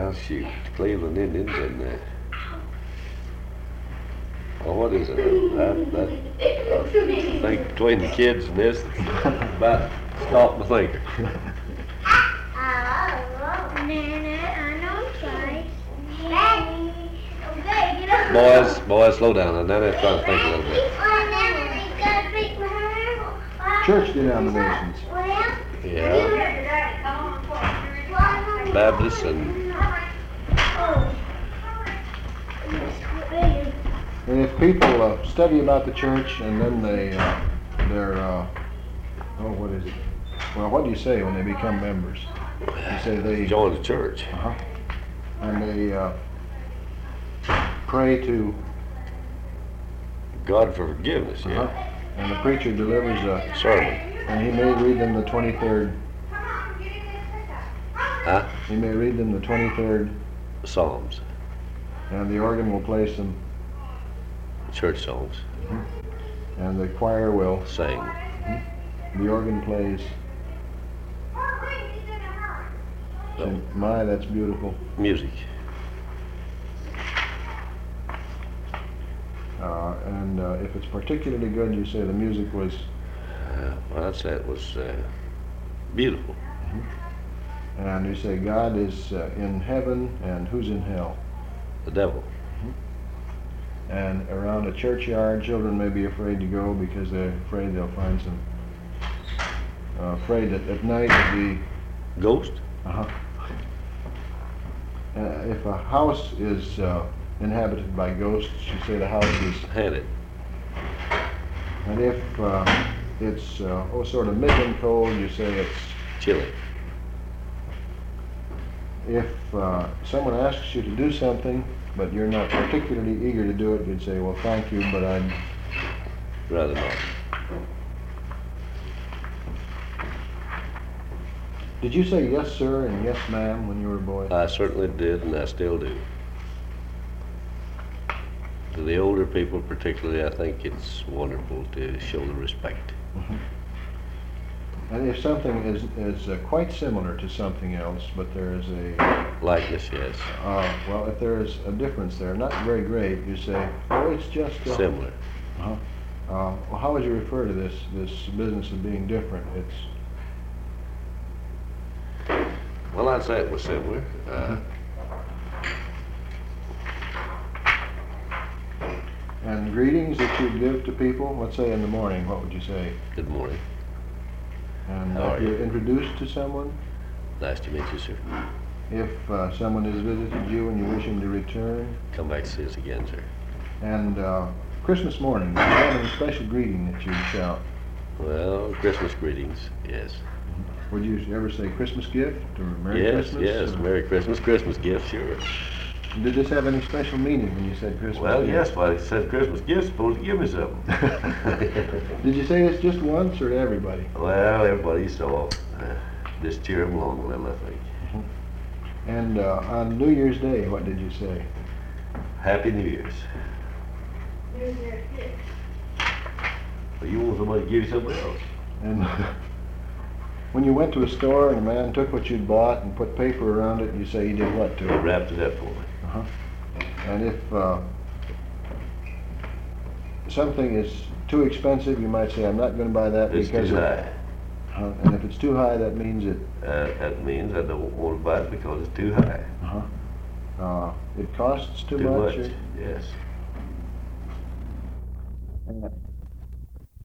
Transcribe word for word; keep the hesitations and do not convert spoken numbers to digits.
Well, shoot, Cleveland Indians and uh, well, what is it? That, that, I think between the kids and this, it's about stop my thinker. Boys, boys, slow down. And then let's try to think a little bit. Church denominations. Yeah. Baptist and. And if people uh, study about the church and then they, uh, they're, uh, oh, what is it? Well, what do you say when they become members? You say they join the church. Uh-huh. And they uh, pray to God for forgiveness, yeah. Uh-huh. And the preacher delivers a sermon. And he may read them the twenty-third. Huh? He may read them the twenty-third Psalms. And the organ will play some church songs. Mm-hmm. And the choir will sing. Mm-hmm. The organ plays. Oh. And my, that's beautiful. Music. Uh, and uh, if it's particularly good, you say the music was. Uh, well, I'd say it was uh, beautiful. Mm-hmm. And you say God is uh, in heaven, and who's in hell? The devil. Mm-hmm. And around a churchyard, children may be afraid to go because they're afraid they'll find some. Uh, afraid that at night the ghost. Uh-huh. Uh, if a house is uh, inhabited by ghosts, you say the house is haunted. And if uh, it's uh, oh sort of midland cold, you say it's chilly. If uh, someone asks you to do something, but you're not particularly eager to do it, you'd say, well, thank you, but I'd rather not. Did you say yes, sir, and yes, ma'am when you were a boy? I certainly did, and I still do. To the older people particularly, I think it's wonderful to show the respect. Mm-hmm. And if something is, is uh, quite similar to something else, but there is a... likeness, yes. Uh, well, if there is a difference there, not very great, you say, oh, it's just... Uh, similar. Uh-huh. Uh, well, how would you refer to this, this business of being different? It's... Well, I'd say it was similar. Uh, and greetings that you'd give to people, let's say in the morning, what would you say? Good morning. And How if are you're you? introduced to someone? Nice to meet you, sir. If uh, someone has visited you and you wish him to return? Come back to see us again, sir. And uh, Christmas morning, do you have any special greeting that you'd shout? Well, Christmas greetings, yes. Would you ever say Christmas gift or Merry yes, Christmas? Yes, yes, Merry Christmas, Christmas gift, sure. Did this have any special meaning when you said Christmas Well, gift? yes, when I said Christmas gift, supposed to give me something. Did you say this just once or to everybody? Well, everybody saw. Uh, just cheer them along a little, I think. Mm-hmm. And uh, on New Year's Day, what did you say? Happy New Year's. Well, you want somebody to give you something else. And when you went to a store and a man took what you'd bought and put paper around it, you say he did what to it? He wrapped it up for me. Uh-huh. And if uh, something is too expensive, you might say, I'm not going to buy that it's because too it, high. Uh, and if it's too high, that means it... Uh, that means I don't want to buy it because it's too high. Uh-huh. Uh, it costs too, too much? much, or? yes. Uh,